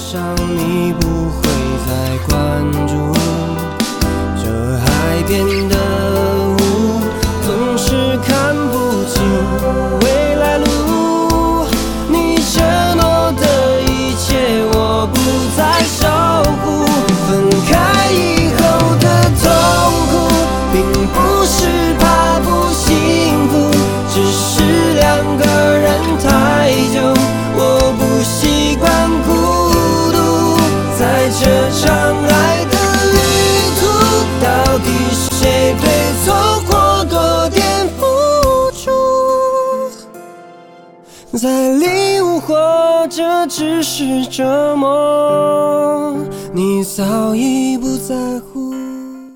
上你不会再关注，这海边的雾总是看不清未来路，你承诺的一切我不再守护，分开以后的痛苦并不是怕不幸福，只是两个人太久，我不习惯孤独，在这场爱的旅途，到底是谁对错过多点付出，在礼物或者只是折磨，你早已不在乎。